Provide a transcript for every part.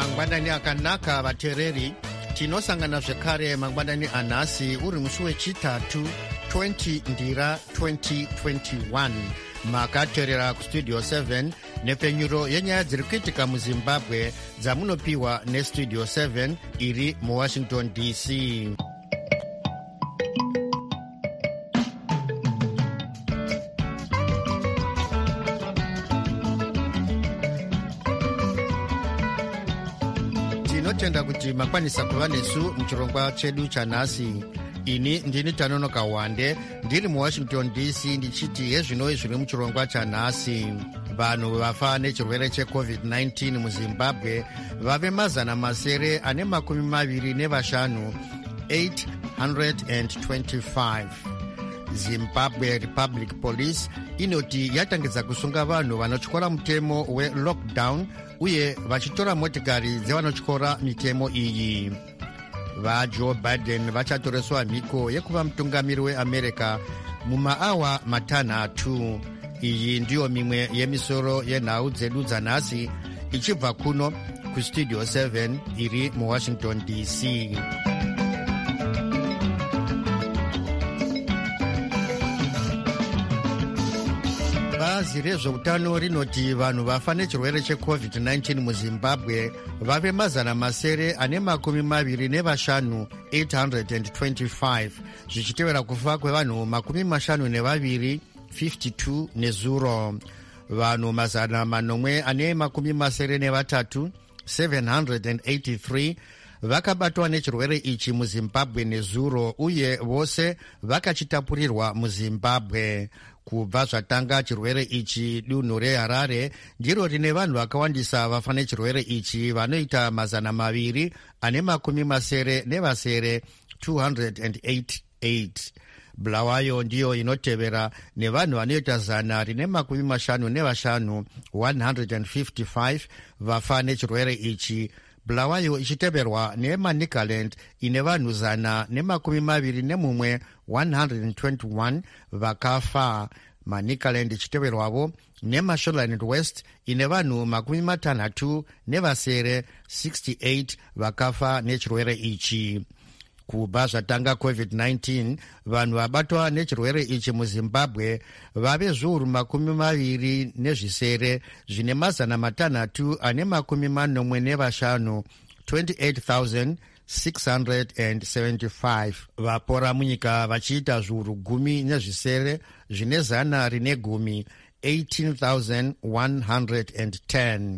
mangwanani akanaka vateereri, tinosangana zvekare mangwanani anhasi uri musi wechitatu 20 ndira 2021. makateerera kustudio 7 nepfenyuro yenyaya dziri kuitika muzimbabwe dzamunopiwa nestudio 7 iri muwashington dc. tinotenda kuti makwanisa kuva nesu muchirongwa chedu chanhasi. ini ndini Tanonoka Wande ndiri muwashington dc ndichiti hezvino zviri muchirongwa chanhasi. vanhu vafa nechirwere checovid-19 muzimbabwe vave 225 825. zimbabwe republic police inoti yatangidza kusunga vanhu vanotyora mutemo welockdown uye vachitora motikari dzevanotyora mitemo iyi. vajoe biden vachatoreswa mhiko yekuva mutungamiri weamerica mumaawa matanhatu. iyi ndiyo mimwe yemisoro yenhau dzedu dzanhasi ichibva kuno kustudio 7 iri muwashington dc. bazi rezveutano rinoti vanhu vafa nechirwere checovid-19 muzimbabwe vave 225 825 zvichitevera kufa kwevanhu 52 52 nezuro. vanhu 883 783 vakabatwa nechirwere ichi muzimbabwe nezuro uye vose vakachitapurirwa muzimbabwe. kubva zvatanga chirwere ichi dunhu reharare ndiro rine vanhu vakawandisa vafa nechirwere ichi vanoita 288. bulawayo ndiyo inotevera nevanhu vanoita 155 155 vafa nechirwere ichi. bulawayo ichiteverwa nemanicaland ine vanhu 121 121 vakafa. manicaland ichiteverwavo nemashoreland west ine vanhu 68 vakafa nechirwere ichi. kubva zvatanga covid-19 vanhu vabatwa nechirwere ichi muzimbabwe vave zviuru 20 zvine 645 28,675 vapora munyika vachiita zviuru 10 zvine 110 18,110.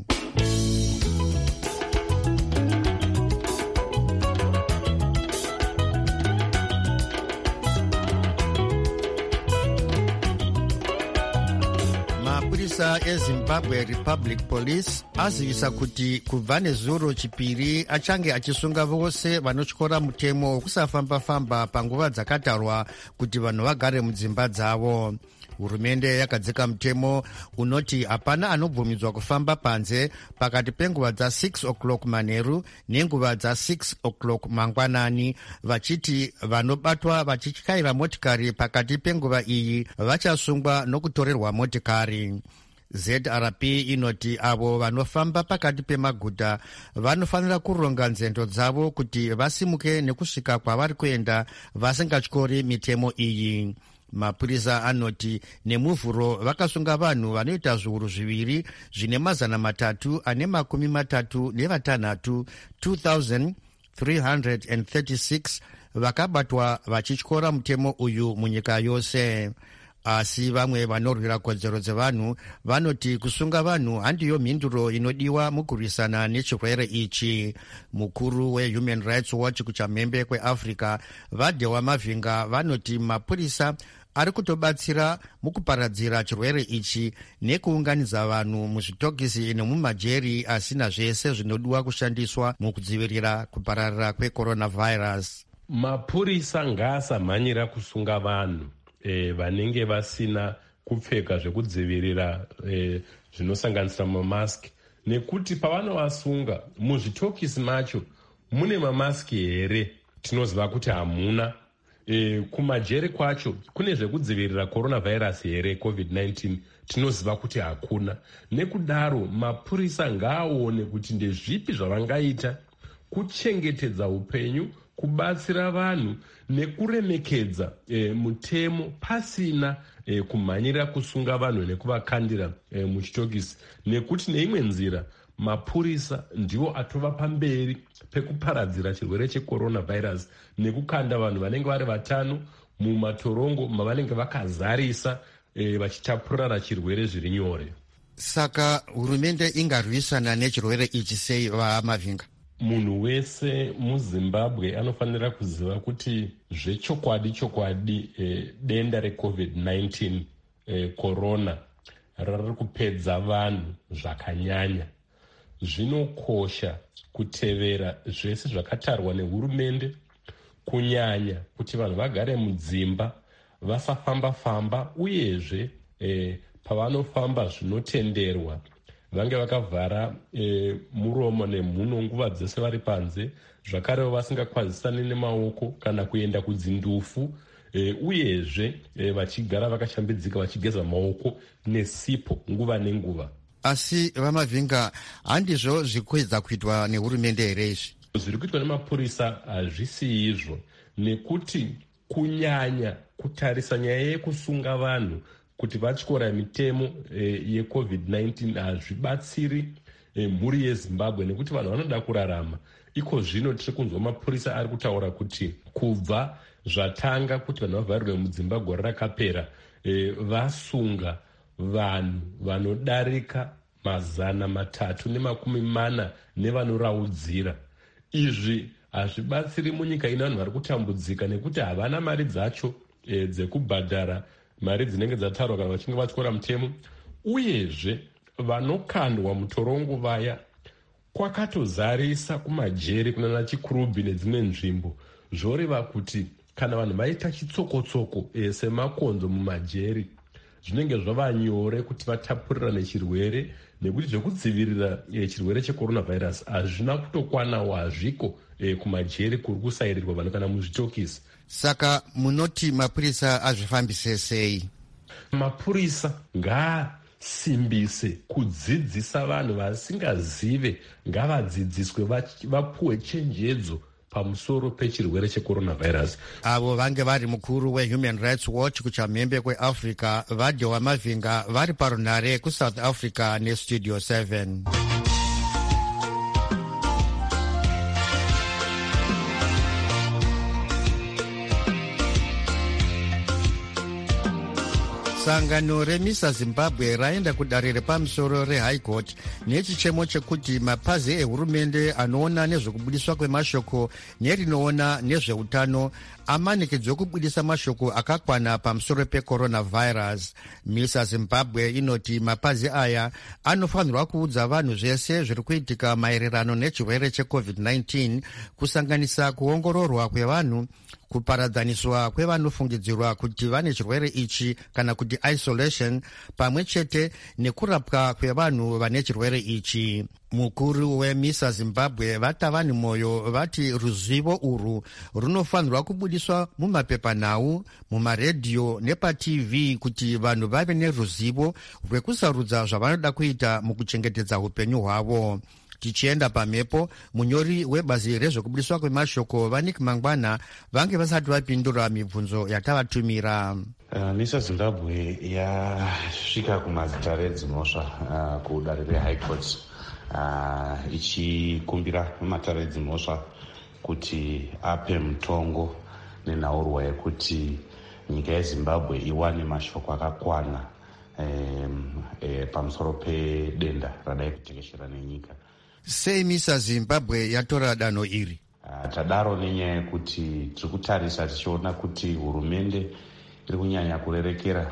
mapurisa ezimbabwe republic police azivisa kuti kubva nezuro chipiri achange achisunga vose vanotyora mutemo wekusafamba-famba panguva dzakatarwa kuti vanhu vagare mudzimba dzavo. hurumende yakadzika mutemo unoti hapana anobvumidzwa kufamba panze pakati penguva dza6 o'clock manheru nenguva dza6 o'clock mangwanani, vachiti vanobatwa vachityaira motikari pakati penguva iyi vachasungwa nokutorerwa motikari. zrp inoti avo vanofamba pakati pemaguta vanofanira kuronga nzendo dzavo kuti vasimuke nekusvika kwavari kuenda vasingatyori mitemo iyi. mapurisa anoti nemuvhuro vakasunga vanhu vanoita zviuru 2 zvine 336 2,336 vakabatwa vachityora mutemo uyu munyika yose. asi vamwe vanorwira kodzero dzevanhu vanoti kusunga vanhu handiyo mhinduro inodiwa mukurwisana nechirwere ichi. mukuru wehuman rights watch kuchamhembe kweafrica vadhewa mavhinga vanoti mapurisa ari kutobatsira mukuparadzira chirwere ichi nekuunganidza vanhu muzvitokisi nemumajeri asina zvese zvinodiwa kushandiswa mukudzivirira kupararira kwecoronavirus. mapurisa ngaasamhanyira kusunga vanhu vanenge vasina kupfeka zvekudzivirira zvinosanganisira mamaski, nekuti pavanovasunga muzvitokisi macho mune mamaski here? tinoziva kuti hamuna. kumajeri kwacho kune zvekudzivirira coronavirus here covid-19 tinoziva kuti hakuna. Nekudaro mapurisa ngaaone kuti ndezvipi zvavangaita kuchengetedza upenyu, kubatsira vanhu nekuremekedza mutemo pasina kumhanyira kusunga vanhu nekuvakandira muchitokisi, nekuti neimwe nzira mapurisa ndiwo atova pamberi pekuparadzira chirwere checoronavirus nekukanda vanhu vanenge vari vatano mumatorongo mavanenge vakazarisa vachitapurana chirwere zviri nyore. Saka hurumende ingarwisana nechirwere ichi sei, vaMavhinga? Munhu wese muZimbabwe anofanira kuziva kuti zvechokwadi denda recovid-19 corona rari kupedza vanhu zvakanyanya. Zvinokosha kutevera zvese zvakatarwa nehurumende, kunyanya kuti vanhu vagare mudzimba vasafamba-famba, uyezve pavanofamba zvinotenderwa vange vakavhara muromo nemhuno nguva dzese vari panze, zvakarewo vasingakwazisani nemaoko kana kuenda kudzindufu, uyezve vachigara vakashambidzika vachigeza maoko nesipo nguva nenguva. Asi vaMavhinga, handizvo zvikuedza kuitwa nehurumende here izvi? Zviri kuitwa nemapurisa hazvisi izvo, nekuti kunyanya kutarisa nyaya yekusunga vanhu kuti vatyora mitemo yecovid-19 hazvibatsiri mhuri yeZimbabwe, nekuti vanhu vanoda kurarama. Iko zvino tiri kunzwa mapurisa ari kutaura kuti kubva zvatanga kuti vanhu vavharirwe mudzimba gore rakapera, vasunga vanhu vanodarika 340 nevanoraudzira. Izvi hazvibatsiri munyika ine vanhu vari kutambudzika, nekuti havana mari dzacho dzekubhadhara mari dzinenge dzatarwa kana vachinge vatyora mutemo, uyezve vanokandwa mutorongo vaya kwakatozarisa kumajeri kunana chikurubhi nedzimwe nzvimbo, zvoreva kuti kana vanhu vaita chitsokotsoko semakonzo mumajeri zvinenge zvava nyore kuti vatapurirane chirwere, nekuti zvekudzivirira chirwere checoronavirus hazvina kutokwanawo, hazviko kumajeri kuri kusairirwa vanhu kana muzvitokisi. Saka munoti mapurisa azvifambise sei? Mapurisa ngaasimbise kudzidzisa vanhu vasingazive, ngavadzidziswe vapuwe chenjedzo pamusoro pechirwere checoronavirus. Avo vange vari mukuru weHuman Rights Watch kuchamhembe kweAfrica, Vadyo vaMavhinga, vari parunhare kuSouth Africa neStudio 7. Sangano remisa Zimbabwe raenda kudare repamusoro reHigh Court nechichemo chekuti mapazi ehurumende anoona nezvekubudiswa kwemashoko nerinoona nezveutano amanikidzwe kubudisa mashoko akakwana pamusoro pecoronavirus. Misa Zimbabwe inoti mapazi aya anofanirwa kuudza vanhu zvese zviri kuitika maererano nechirwere cheCovid-19, kusanganisa kuongororwa kwevanhu, kuparadzaniswa kwevanofungidzirwa kuti vane chirwere ichi kana kuti isolation, pamwe chete nekurapwa kwevanhu vane chirwere ichi. Mukuru wemisa Zimbabwe Vatavani Moyo vati ruzivo urwu runofanirwa kubudiswa mumapepanhau, mumaredhiyo nepaTV kuti vanhu vave neruzivo rwekusarudza zvavanoda kuita mukuchengetedza upenyu hwavo. Tichienda pamhepo, munyori webazi rezvekubudiswa kwemashoko Vanik Mangwana vange vasati vapindura mibvunzo yatavatumira. Misa Zimbabwe yasvika kumazitare dzinosva kudare reHigh Court ichikumbira matare dzinosva kuti ape mutongo nenhaurwa yekuti nyika yeZimbabwe iwane mashoko akakwana pamusoro pedenda radai kutekeshera nenyika. Sei misa Zimbabwe yatora danho iri? Tadaro nenyaya yekuti tiri kutarisa tichiona kuti hurumende iri kunyanya kurerekera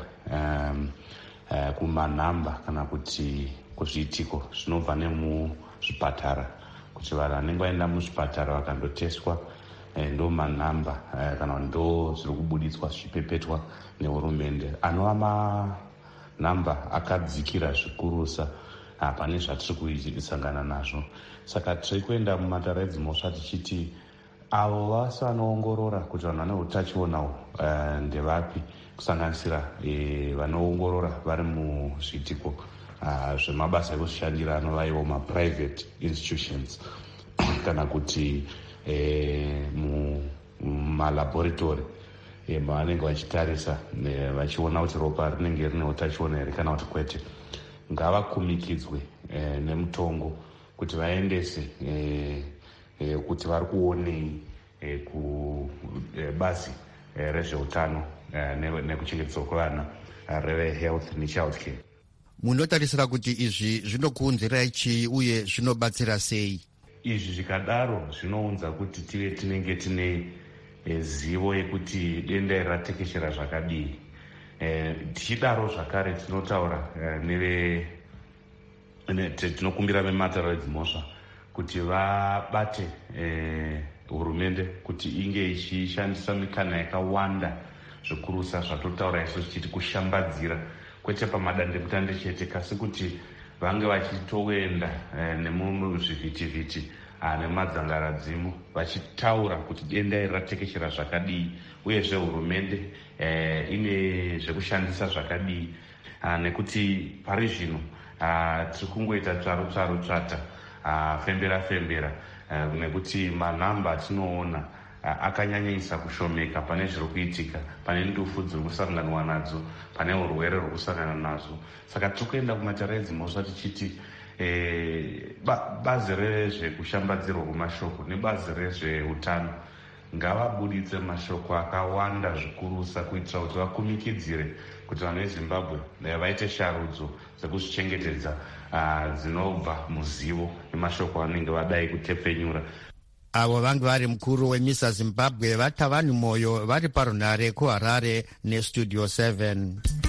kumanhamba kana kuti kuzviitiko zvinobva nemuzvipatara, kuti vanhu vanenge vaenda muzvipatara vakandoteswa ndo manhamba kana ndo zviri kubuditswa zvichipepetwa nehurumende, anova manhamba akadzikira zvikurusa pane zvatiri kusangana nazvo. Saka tiri kuenda mumatare edzimosva tichiti avo vasi vanoongorora kuti vanhu vane utachiona ndevapi, kusanganisira vanoongorora vari muzviitiko zvemabasa ekushandira anovaiwo maprivate institutions kana kuti mumalaboratory mavanenge vachitarisa vachiona kuti ropa rinenge rine utachiona here kana kuti kwete. Ngavakumikidzwe nemutongo kuti vaendese kuti vari kuonei kubazi rezveutano nekuchengetedzwa kwevana rehealth nechild care. Munotarisira kuti izvi zvinokuunzirai chii uye zvinobatsira sei? Izvi zvikadaro zvinounza kuti tive tinenge tine zivo yekuti denda iri ratekeshera zvakadii. Tichidaro zvakare tinotaura tinokumbira vematerial dzimhosva kuti vabate hurumende kuti inge ichishandisa mikana yakawanda zvikurusa zvatotaura isu tichiti kushambadzira, kwete pamadandemutande chete, kasi kuti vange vachitoenda nemuzvivhitivhiti nemadzangaradzimu vachitaura kuti denda iri ratekeshera zvakadii uyezve hurumende ine zvekushandisa zvakadii, nekuti pari zvino tiri kungoita tsvaru tsvata fembera nekuti manhamba atinoona akanyanyisa kushomeka pane zviri kuitika, pane ndufu dziri kusanganwa nadzo, pane urwere ruri kusangana nazvo. Saka tiri kuenda kumatara edzimhosva tichiti bazi rezvekushambadzirwa kwemashoko nebazi rezveutano ngavabuditse mashoko akawanda zvikurusa kuitira kuti vakumikidzire kuti vanhu vezimbabwe vaite sharudzo dzekuzvichengetedza dzinobva muzivo nemashoko vanenge vadai kutepfenyura. Avo vange vari mukuru weMISA Zimbabwe Vatavani Moyo vari parunhare kuHarare neStudio 7.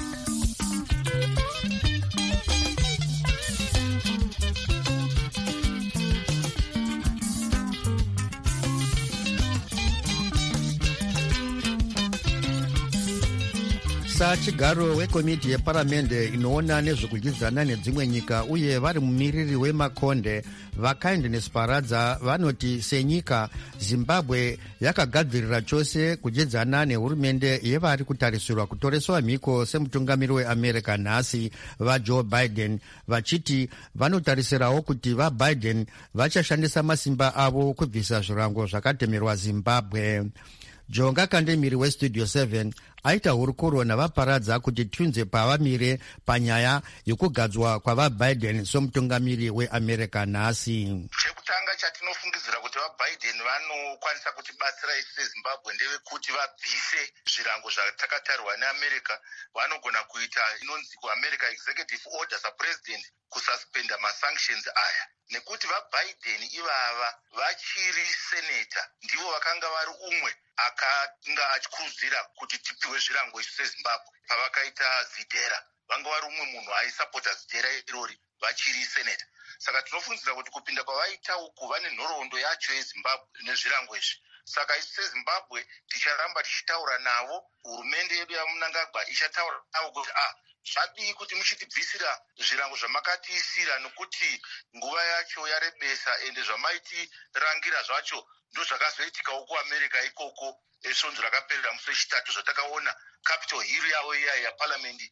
Chigaro wekomiti yeparamende inoona nezvekudyidzana nedzimwe nyika uye vari mumiriri wemakonde vaKindness Paradza vanoti senyika Zimbabwe yakagadzirira chose kudyidzana nehurumende yevari kutarisirwa kutoreswa mhiko semutungamiri weAmerica nhasi vaJoe Biden, vachiti vanotarisirawo kuti vaBiden vachashandisa masimba avo kubvisa zvirango zvakatemerwa Zimbabwe. Jonga Kandemiri weStudio 7 aita hurukuro navaparadza kuti tiunze pavamire panyaya yokugadzwa kwavaBiden somutungamiri weAmerica nhasi. Chekutanga chatinofungidzira kuti vaBiden vanokwanisa kutibatsira isu seZimbabwe ndevekuti vabvise zvirango zvatakatarwa neAmerica. Vanogona kuita inonzi kuAmerica executive order sapresident kususpenda masanctions aya, nekuti vaBiden ivava vachiri seneta ndivo vakanga vari umwe akanga achikurudzira kuti tipiwe zvirango isu seZimbabwe. Pavakaita zidhera vanga vari umwe munhu aisapota zidhera irori vachiri seneta. Saka tinofungidzira kuti kupinda kwavaita uku vane nhoroondo yacho yeZimbabwe nezvirango izvi. Saka isu seZimbabwe ticharamba tichitaura navo, hurumende yedu yaMnangagwa ichataura navo kuti zvadii kuti muchitibvisira zvirango zvamakatiisira, nokuti nguva yacho yarebesa ende zvamaitirangira zvacho ndozvakazoitikawo kuAmerica ikoko. Svonzo rakaperera musi wechitatu zvatakaona Capitol Hill yavo iya yaparamendi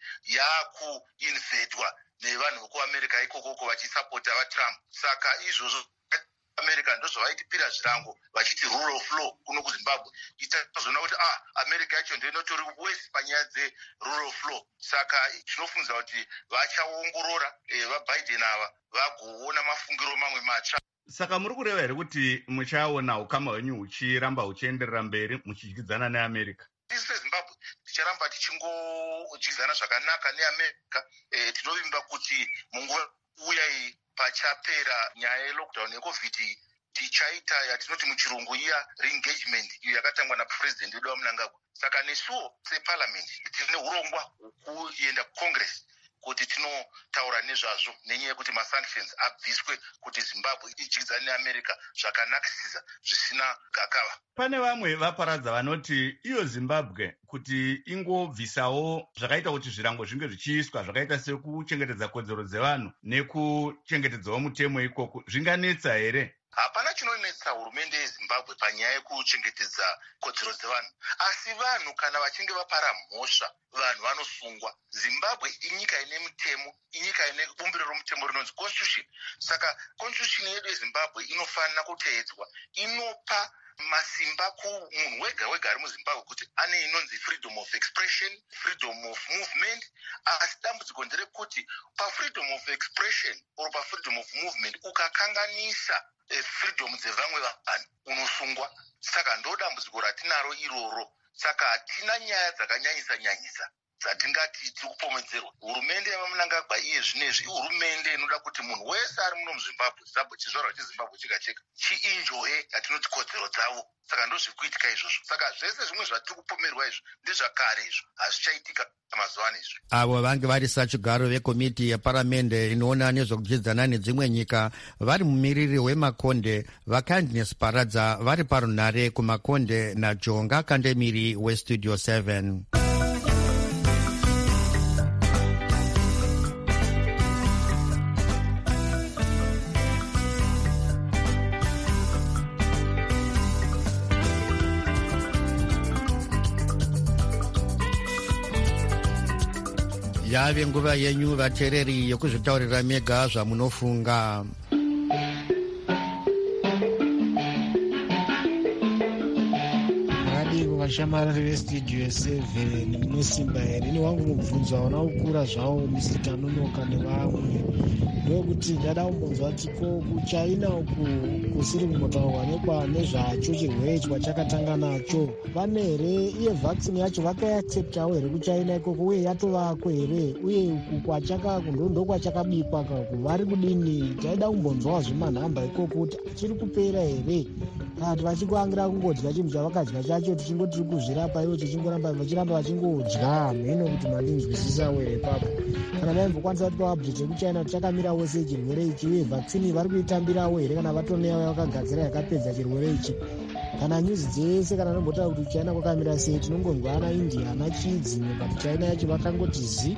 yakuinvadwa nevanhu vekuAmerica ikoko vachisapota vaTrump. Saka izvozvo America ndozvavaitipira zvirango vachiti rule of law kuno kuZimbabwe. Itazoona kuti America yacho ndio inotori wese panyaya dzerule of law. Saka tinofungidzira kuti vachaongorora vaBiden ava vagoona mafungiro mamwe matsva. Saka muri kureva here kuti muchaona ukama hwenyu huchiramba huchienderera mberi muchidyidzana neAmerica? Isu seZimbabwe ticharamba tichingodyidzana zvakanaka neAmerica. Tinovimba kuti munguva uya iyi pachapera nyaya yelockdown yeCovid tichaita yatinoti muchirungu iya re-engagement iyo yakatangwa napresident wedu waMnangagwa. Saka nesuwo separliament tine urongwa hwokuenda kucongress kuti tinotaura nezvazvo nenyaya yekuti masanctions abviswe kuti Zimbabwe idyidzane neAmerica zvakanakisisa zvisina gakava. Pane vamwe vaparadza vanoti iyo Zimbabwe kuti ingobvisawo zvakaita kuti zvirango zvinge zvichiiswa zvakaita sekuchengetedza kodzero dzevanhu nekuchengetedzawo mutemo ikoko zvinganetsa here? hapana chinonetsa hurumende yezimbabwe panyaya yekuchengetedza kodzero dzevanhu, asi vanhu kana vachinge vapara mhosva vanhu vanosungwa. Zimbabwe inyika ine mitemo, inyika ine bumbiro romutemo rinonzi constitution. Saka constitution yedu yezimbabwe inofanira kuteedzwa, inopa masimba kumunhu wega wega ari muzimbabwe kuti ane inonzi freedom of expression, freedom of movement. Asi dambudziko nderekuti pafreedom of expression or pafreedom of movement ukakanganisa freedom dzevamwe vanhu unosungwa. Saka ndo dambudziko ratinaro iroro. Saka hatina nyaya dzakanyanyisa dzatingati tiri kupomedzerwa. Hurumende yamamunangagwa iye zvinezvi ihurumende inoda kuti munhu wese ari muno muzimbabwe, chizvarwa chezimbabwe chega chega chiinjoye yatinoti kodzero dzavo. Saka ndozvikuitika izvozvo. Saka zvese zvimwe zvatiri kupomerwa izvo ndezvakare izvo hazvichaitika mazuva ano izvo. Avo vange vari sachigaro vekomiti yeparamende inoona nezvekudyidzana nedzimwe nyika vari mumiriri wemakonde vaKindness Paradza vari parunhare kumakonde naJonga Kandemiri weStudio 7. Yave nguva yenyu vateereri yokuzvitaurira mega zvamunofunga. Vashamarari veStudio 7 munosimba here. Ini wangu mubvunzo hauna kukura zvawo Mr. Nonoka nevamwe. Ndokuti ndada kumbonzwa kuti ko kuChina uku kusiri kumbotaurwa nezvacho chirwere chakatanga nacho. Vane here iye vaccine yacho vakaiacceptawo here kuChina ikoko uye yatovako here, uye ndo kwachakabikwa kako vari kudini? Taida kumbonzwawo zvemanhamba ikoko kuti achiri kupera here kana vachikuangira kungodya chinhu chavakadya chacho tichingoti tiri kuzvirapa ivo tichingoramba vachingodya. Mheno kuti mandinzwisisa were ipapo. Kana vaimbokwanisa kupa update yekuChina tichakamira wose chirwere ichi, uye vaccine vari kuitambirawo here kana vatoneyawo vakagadzira yakapedza chirwere ichi. Kana nyuzi dzese kana nombotaura kuti China kwakamira sei tinongonzwa ana India ana chidzimwe, but China yacho vakangoti zi.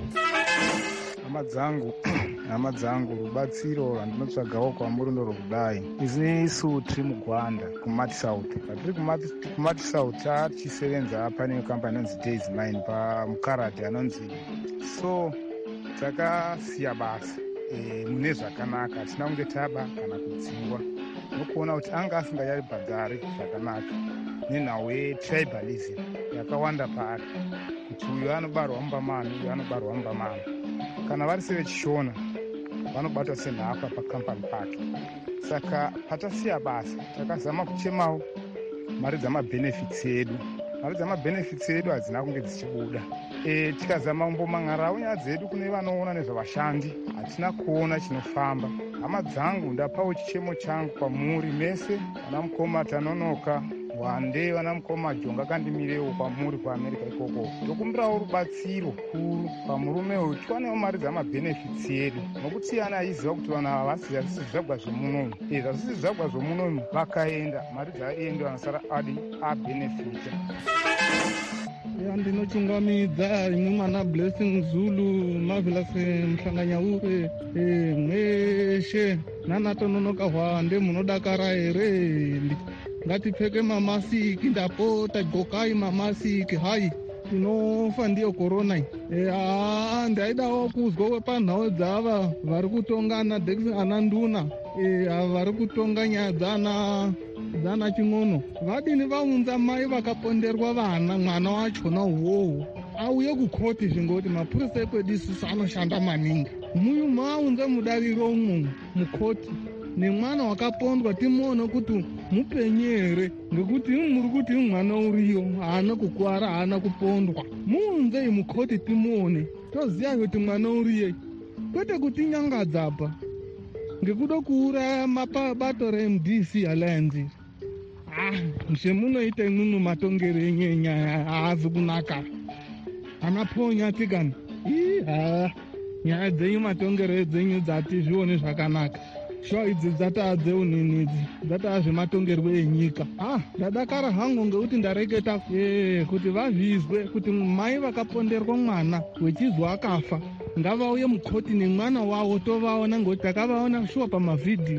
Hama dzangu rubatsiro rwandinotsvagawo kwamuri ndorokudai. Isu tiri muGwanda kuMati South. Patiri kuMati South tichisevenza pane kambani inonzi Days Mine pamukarati anonzi so takasiya basa mune zvakanaka, hatina kunge taba kana kudzingwa. Nokuona kuti anga asingayaribhadhari zvakanaka nenhau yetribalism yakawanda paari, kuti uyu anobarwa mumbamani uyu anobarwa mumbamani. Kana vari sevechishona vanobatwa senhapwa pakampani pake. Saka patasiya basa takazama kuchemawo mari dzamabhenefits edu. Mari dzamabhenefits edu hadzina kunge dzichibuda. Tikazama kumbomang'arawo nyaya dzedu kune vanoona nezvavashandi, hatina kuona chinofamba. Hama dzangu, ndapawo chichemo changu kwamuri mese, vana mukoma Tanonoka Wande, vana mukoma Jonga Kandemirewo kwamuri kuAmerica ikoko. Ndokumbirawo rubatsiro kuru pamurume uyu tiwanewo mari dzamabhenefits edu, nokuti ana aiziva kuti vanhu ava hazvisi zvagwa zvomunomu. Zvasisi zvagwa zvomunomu vakaenda, mari dzaenda vanosara abhenefita. Ndinochungamidza imwe mwana Blessing Zulu Marvelous Mhlanganyaure mweshe nanatononoka Hwande munodakara here. Ngatipfeke mamasiki, ndapota gqokai mamasiki. Hayi tinofa ndiyo corona iyi. Ndaidawo kuzwa wepanhau dzava vari kutongana ana nduna vari kutonga nyaya dzana Ching'ono. Vadini vaunza mai vakaponderwa vana, mwana wachona uwowo auye kukoti zvingoti mapurisa ekwedu isusu anoshanda maningi. Muyu maunza mudariro umwo mukoti nemwana wakapondwa timuone kuti mupenyu here, ngekuti muri kuti mwana uriyo haana kukwara haana kupondwa. Muunzei mukoti timuone toziya kuti mwana uriye, kwete kuti nyangadzapa ngekuda kuuraya mabato reMDC Alliance. Zvemunoita imwimwe matongero enyaya haazi kunaka. Anaponya tigani nyaya dzenyu matongero edzenyu dzati zvione zvakanaka. Shuwa idzi dzataa dzeunini idzi dzataa zvematongerwo enyika. Ndadakara hangu ngekuti ndareketa kuti vazvizwe kuti mai vakaponderwa mwana wechizwa akafa ngavauye mukoti nemwana wavo tovaona, ngekuti takavaona shuwa pamavhidhiyo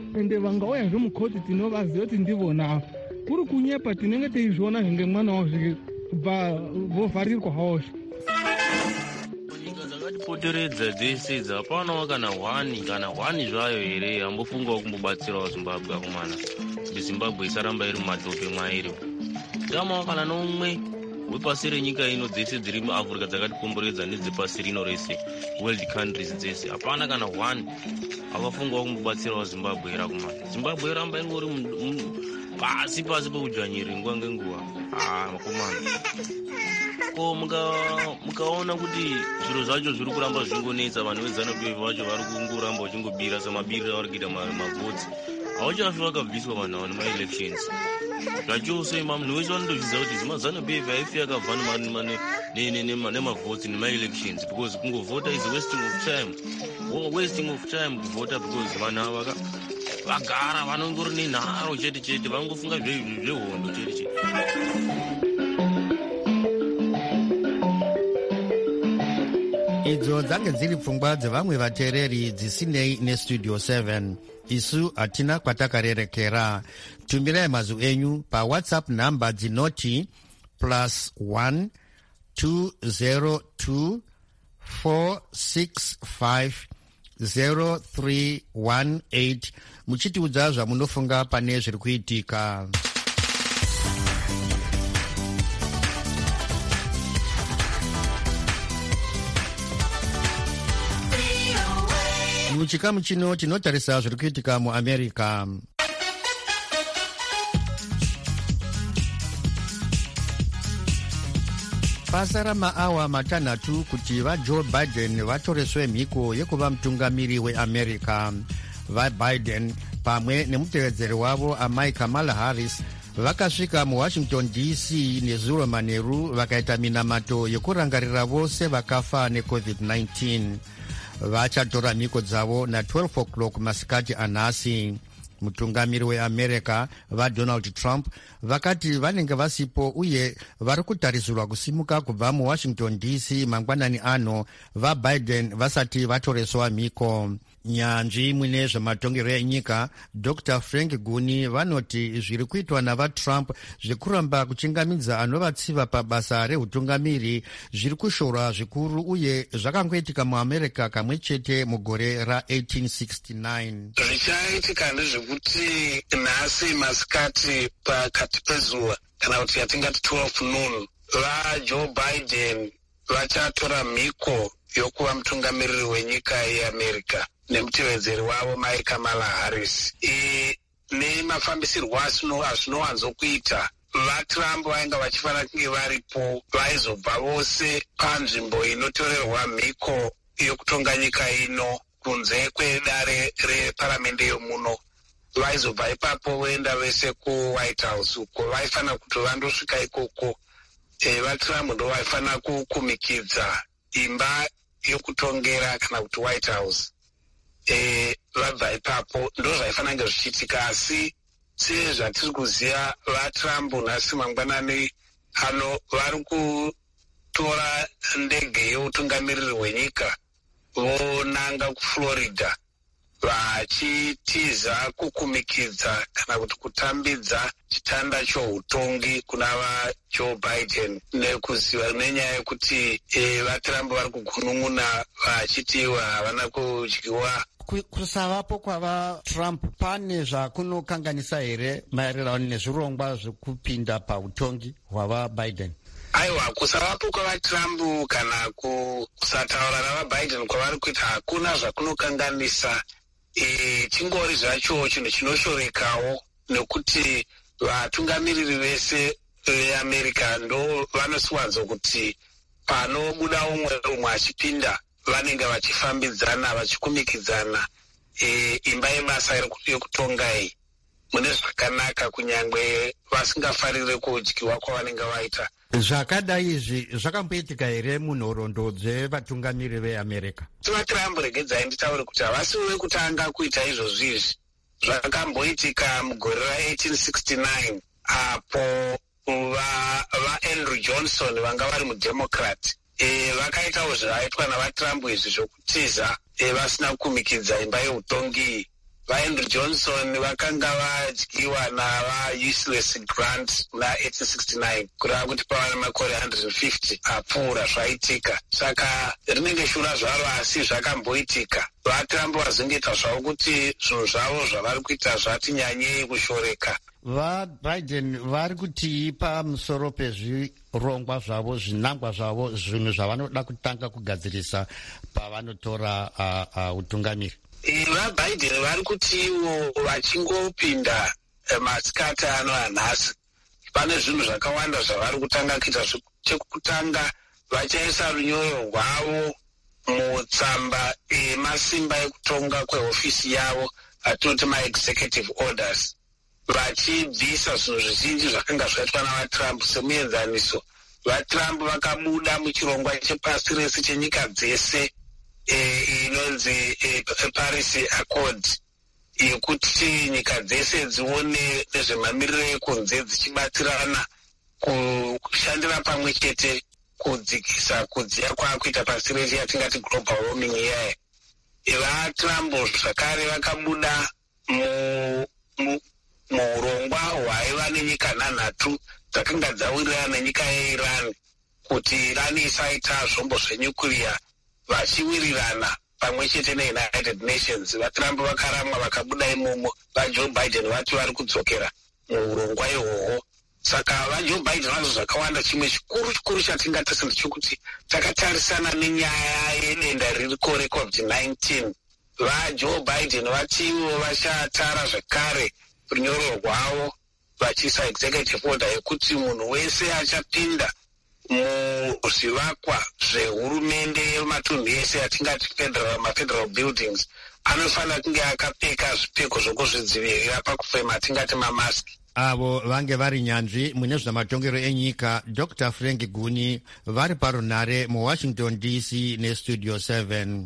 ende vangauya zvemukoti tinovaziva kuti ndivonavo kuri kunyepa tinenge teizviona zvinge mwana wavo kubva vovharirwa havo nyika dzakatipoteredza dzese idzi hapanawo kana hwani zvayo here hambofungawo kumbobatsirawo zimbabwe akomana kuti zimbabwe isaramba iri mumatope mwairi tamawo kana nomwe wepasi renyika ino dzese dziri muafrica dzakatikomberedza nedzepasi rino rese world countries dzese hapana kana hwani avafungawo kumbobatsirawo zimbabwe here akomana zimbabwe iramba ingori pasi peudzvanyiri nguva ngenguva makomana ko mukaona kuti zviro zvacho zviri kuramba zvingonetsa vanhu veZANU-PF vacho vari kungoramba vachingobira samabiriro avari kuita mavhotsi havachafi vakabviswa vanhu ava nemaelections zvachose munhu wese vanotozviziva kuti ZANU-PF haifi yakavhana nemavhotsi nemaelections because kungovhota is wasting of time kuvhota because vanhu ava vagara vanongori nenharo chete vangofunga zvehondo chete idzo dzange dziri pfungwa dzevamwe vateereri dzisinei nestudio 7 isu hatina kwatakarerekera. Tumirai mazwi enyu pawhatsapp namba dzinoti +1 202 465 0318 muchitiudza zvamunofunga pane zviri kuitika. Muchikamu chino tinotarisa zviri kuitika muAmerica. Pasara maawa matanhatu kuti vaJoe Biden vatoreswe mhiko yekuva mutungamiri weAmerica. VaBiden pamwe nemutevedzeri wavo amai Kamala Harris vakasvika muWashington DC nezuro manheru vakaita minamato yekurangarira vose vakafa neCovid-19. Vachatora mhiko dzavo na12 o'clock masikati anhasi. Mutungamiri weAmerica vaDonald Trump vakati vanenge vasipo uye vari kutarisirwa kusimuka kubva muWashington DC mangwanani ano vaBiden vasati vatoreswa mhiko. Nyanzvi mune zvematongero enyika Dr. Frank Guni vanoti zviri kuitwa navaTrump zvekuramba kuchingamidza anovatsiva pabasa reutungamiri zviri kushora zvikuru uye zvakangoitika muAmerica kamwe chete mugore ra1869. Zvichaitika ndezvekuti nhasi masikati pakati pezuva kana kuti yatingati 12 noon vaJoe Biden vachatora mhiko yokuva mutungamiriri wenyika yeAmerica nemutevedzeri wavo mai Kamala Harris. Nemafambisirwo azvinowanzokuita vaTrump vainga vachifanira kunge varipo vaizobva vose panzvimbo inotorerwa mhiko yokutonga nyika ino kunze kwedare reparamende yomuno. Vaizobva ipapo voenda vese kuWhite House uko vaifanira kuti vandosvika ikoko. VaTrump ndo vaifanira kukumikidza imba yokutongera kana kuti White House. Vabva ipapo ndo zvaifanira kunge zvichiitika, asi sezvatiri kuziva vaTrump nhasi mangwanani ano vari kutora ndege yeutungamiriri hwenyika vonanga kuFlorida vachitiza kukumikidza kana kuti kutambidza chitanda choutongi kuna vaJoe Biden nekuziva nenyaya yekuti vaTrump vari kugunun'una vachiti havana kudyiwa. Kusavapo kwavaTrump pane zvakunokanganisa here maererano nezvirongwa zvekupinda pautongi hwavaBiden? Aiwa, kusavapo kwavaTrump kana kusataura navaBiden kwavari kuita hakuna zvakunokanganisa. Chingori zvacho chinhu chinoshorekawo nekuti vatungamiriri vese veAmerica ndo vanosiwanzo kuti panobuda umwe achipinda vanenge vachifambidzana vachikumikidzana imba yebasa yokutonga iyi mune zvakanaka kunyangwe vasingafarire kudyiwa kwavanenge vaita. Zvakadai izvi zvakamboitika here munhoroondo dzevatungamiri veAmerica? VaTrump regedzai nditaure kuti havasi vekutanga kuita izvozvi izvi. Zvakamboitika mugore ra1869 apo vaAndrew Johnson vanga vari mudemocrat vakaitawo zvaiitwa navaTrump izvi zvokutiza vasina kukumikidza imba yeutongi. vaandrew johnson vakanga vadyiwa navauseless grant muna 1869 kureva kuti pava nemakore 150 apfuura zvaitika. Saka rinenge shura zvaro, asi zvakamboitika. vatrump vazongoita zvavo kuti zvinhu zvavo zvavari kuita zvati nyanyei kushoreka. vaBiden vari kuti pamusoro pezvirongwa zvavo, zvinangwa zvavo, zvinhu zvavanoda kutanga kugadzirisa pavanotora utungamiri. vaBiden vari kuti ivo vachingopinda masikati ano anhasi, pane zvinhu zvakawanda zvavari kutanga kuita. Chekutanga, vachaisa runyoro rwavo mutsamba emasimba ekutonga kwehofisi yavo, atinoti maexecutive orders, vachibvisa zvinhu zvizhinji zvakanga zvaitwa navatrump semuenzaniso. vatrump vakabuda muchirongwa chepasi rese chenyika dzese inonzi Paris Accord, yekuti nyika dzese dzione nezvemamiriro ekunze dzichibatsirana kushandira pamwe chete kudzikisa kudziya kwaakuita pasi rese yatingati global warming iyaye. vatrump zvakare vakabuda muurongwa hwaiva nenyika 9 dzakanga dzawirirana nenyika yeIran kuti Iran isaita zvombo zvenyukiriya, vachiwirirana pamwe chete neUnited Nations. vatrump vakaramwa vakabuda imomo. vaJoe Biden vati vari kudzokera muurongwa ihwohwo. Saka vaJoe Biden vanhu zvakawanda. Chimwe chikuru chatingati ndechekuti takatarisana nenyaya yedenda ririko reCovid-19. vaJoe Biden vatiwo vachatara zvakare runyoro rwavo vachiisa executive order yekuti munhu wese achapinda muzvivakwa zvehurumende yematunhu ese atingati mafederal buildings anofanira kunge akapfeka zvipfeko zvokuzvidzivirira pakufema atingati mamaski. avo vange vari nyanzvi mune zvematongerwo enyika. Dr. Frank Guni vari parunhare muWashington DC nestudio 7.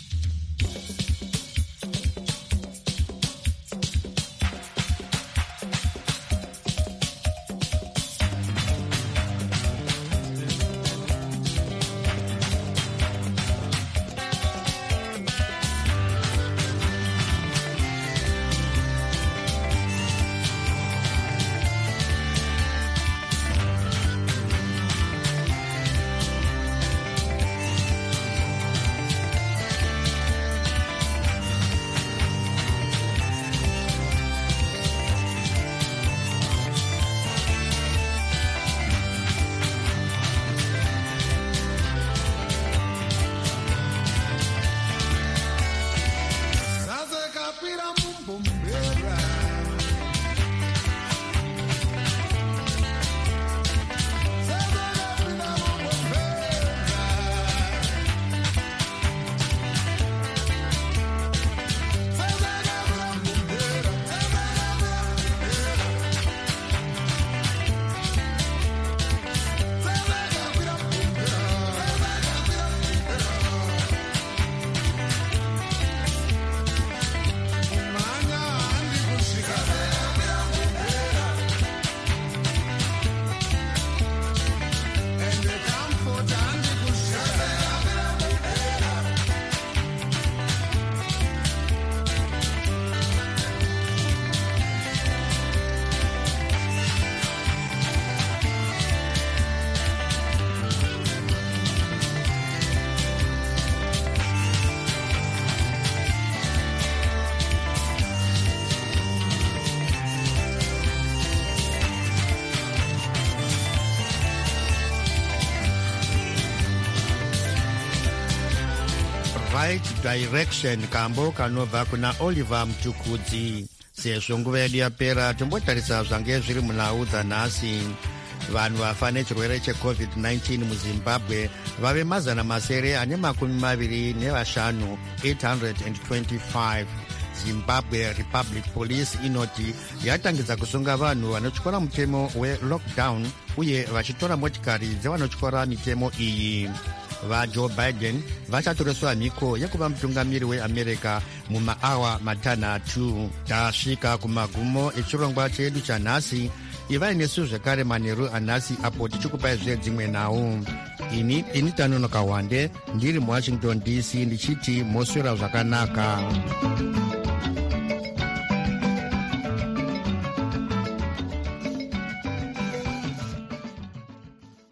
Right Direction, kambo kanobva kuna Oliver Mtukudzi. Sezvo nguva yedu yapera, tombotarisa zvange zviri munhau dzanhasi. Vanhu vafa nechirwere cheCovid-19 muZimbabwe vave 225, 825. Zimbabwe Republic Police inoti yatangidza kusunga vanhu vanotyora mutemo welockdown uye vachitora motikari dzevanotyora mitemo iyi. vaJoe Biden vachatoreswa mhiko yekuva mutungamiri weAmerica mumaawa 3. Tasvika kumagumo echirongwa chedu chanhasi. Ivai nesu zvekare manheru anhasi apo tichikupai dzimwe nhau. Ini Tanonoka Wande ndiri muWashington DC ndichiti moswera zvakanaka.